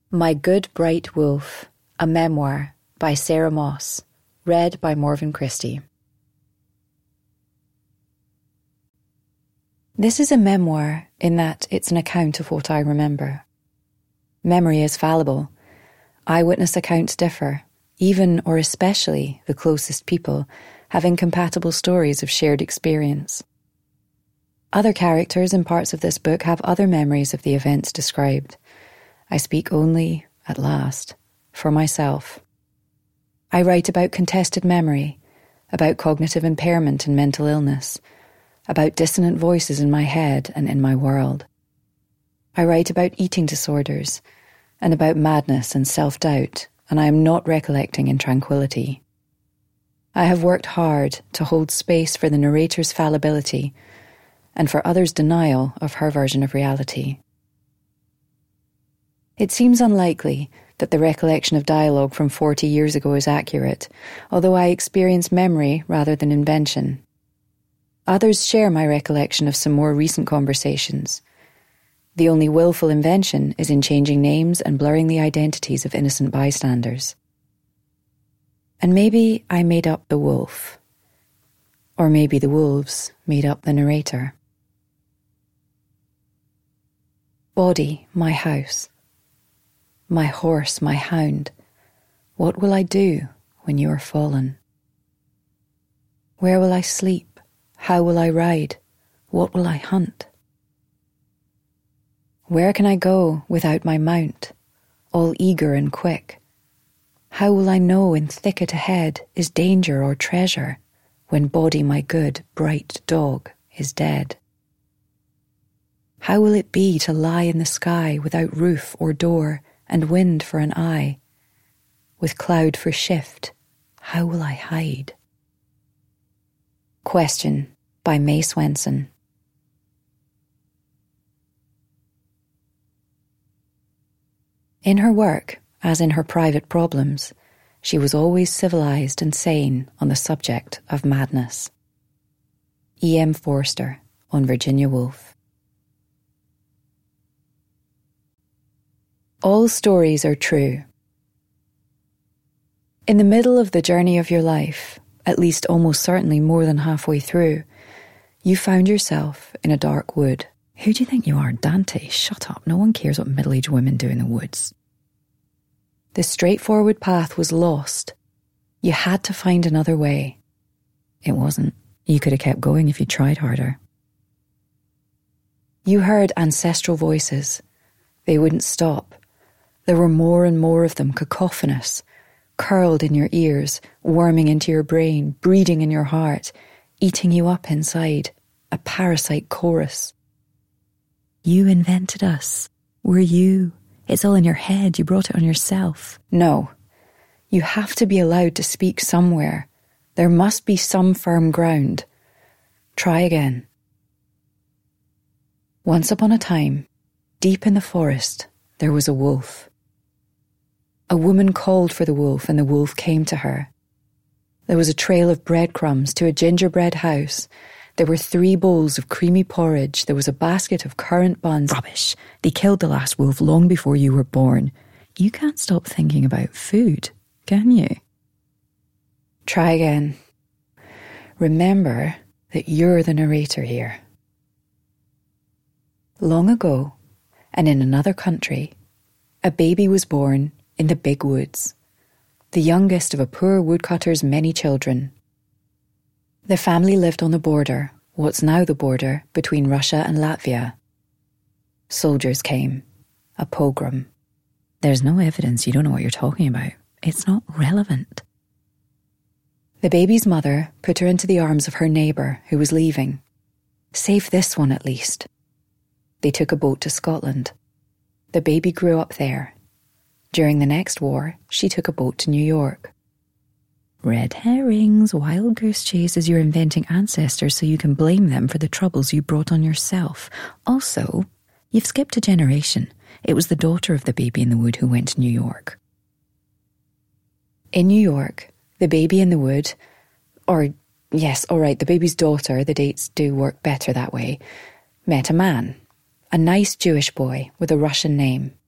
My Good Bright Wolf, a memoir by Sarah Moss, read by Morven Christie. This is a memoir in that it's an account of what I remember. Memory is fallible. Eyewitness accounts differ, even or especially the closest people have incompatible stories of shared experience. Other characters in parts of this book have other memories of the events described. I speak only, at last, for myself. I write about contested memory, about cognitive impairment and mental illness, about dissonant voices in my head and in my world. I write about eating disorders and about madness and self-doubt, and I am not recollecting in tranquility. I have worked hard to hold space for the narrator's fallibility and for others' denial of her version of reality. It seems unlikely that the recollection of dialogue from 40 years ago is accurate, although I experience memory rather than invention. Others share my recollection of some more recent conversations. The only willful invention is in changing names and blurring the identities of innocent bystanders. And maybe I made up the wolf. Or maybe the wolves made up the narrator. Body, my house. My horse, my hound, what will I do when you are fallen? Where will I sleep? How will I ride? What will I hunt? Where can I go without my mount, all eager and quick? How will I know in thicket ahead is danger or treasure, when Body, my good, bright dog, is dead? How will it be to lie in the sky without roof or door, and wind for an eye? With cloud for shift, how will I hide? Question by May Swenson. In her work, as in her private problems, she was always civilized and sane on the subject of madness. E. M. Forster on Virginia Woolf. All stories are true. In the middle of the journey of your life, at least almost certainly more than halfway through, you found yourself in a dark wood. Who do you think you are, Dante? Shut up, no one cares what middle-aged women do in the woods. The straightforward path was lost. You had to find another way. It wasn't. You could have kept going if you tried harder. You heard ancestral voices. They wouldn't stop. There were more and more of them, cacophonous, curled in your ears, worming into your brain, breeding in your heart, eating you up inside, a parasite chorus. You invented us. We're you. It's all in your head. You brought it on yourself. No. You have to be allowed to speak somewhere. There must be some firm ground. Try again. Once upon a time, deep in the forest, there was a wolf. A woman called for the wolf, and the wolf came to her. There was a trail of breadcrumbs to a gingerbread house. There were 3 bowls of creamy porridge. There was a basket of currant buns. Rubbish. They killed the last wolf long before you were born. You can't stop thinking about food, can you? Try again. Remember that you're the narrator here. Long ago, and in another country, a baby was born in the big woods, the youngest of a poor woodcutter's many children. The family lived on the border, what's now the border, between Russia and Latvia. Soldiers came. A pogrom. There's no evidence. You don't know what you're talking about. It's not relevant. The baby's mother put her into the arms of her neighbour, who was leaving. Save this one at least. They took a boat to Scotland. The baby grew up there. During the next war, she took a boat to New York. Red herrings, wild goose chases. You're inventing ancestors so you can blame them for the troubles you brought on yourself. Also, you've skipped a generation. It was the daughter of the baby in the wood who went to New York. In New York, the baby in the wood, the baby's daughter, the dates do work better that way, met a man, a nice Jewish boy with a Russian name.